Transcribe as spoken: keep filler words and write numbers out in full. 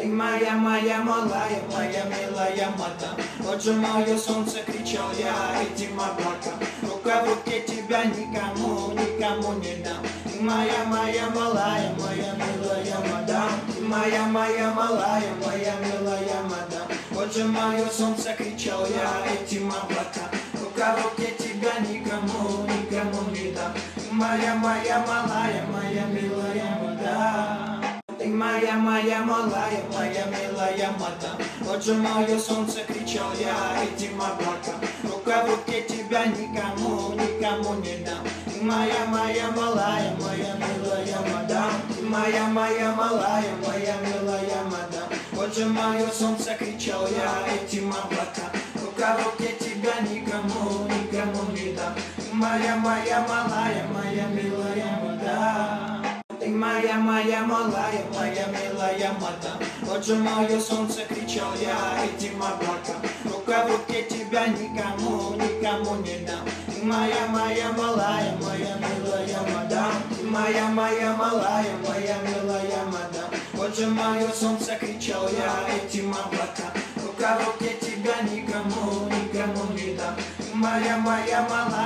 Ты моя, моя малая, моя милая мадам. Вот же мое солнце, кричал я этим облакам. Рука в руке тебя никому, никому не дам. Ты моя, моя малая, моя милая мадам. Ты моя, моя малая, моя милая мадам. Вот же мое солнце, кричал я этим облакам. Рука в руке тебя никому, никому не дам. Ты моя, моя малая, моя милая мадам. Ты моя, моя малая, моя милая мадам. Вот же мое солнце, кричал я этим облакам. Рука в руке тебя никому, никому не дам. Ты моя, моя малая, моя милая мадам. Ты моя, моя малая, моя милая мадам. Вот же мое солнце, кричал я этим облакам. Рука в руке тебя никому, никому не дам. Ты моя, моя малая, моя милая мадам. Ты моя, моя малая, моя милая мадам. Вот же мое солнце, кричал я этим облакам. Рука в руке тебя никому, никому не дам. Ты моя, моя малая, моя милая мадам. Ты моя, моя малая, моя милая мадам. Вот же мое солнце, кричал я этим облакам. Рука в руке тебя никому, никому не дам. Ты моя, моя малая.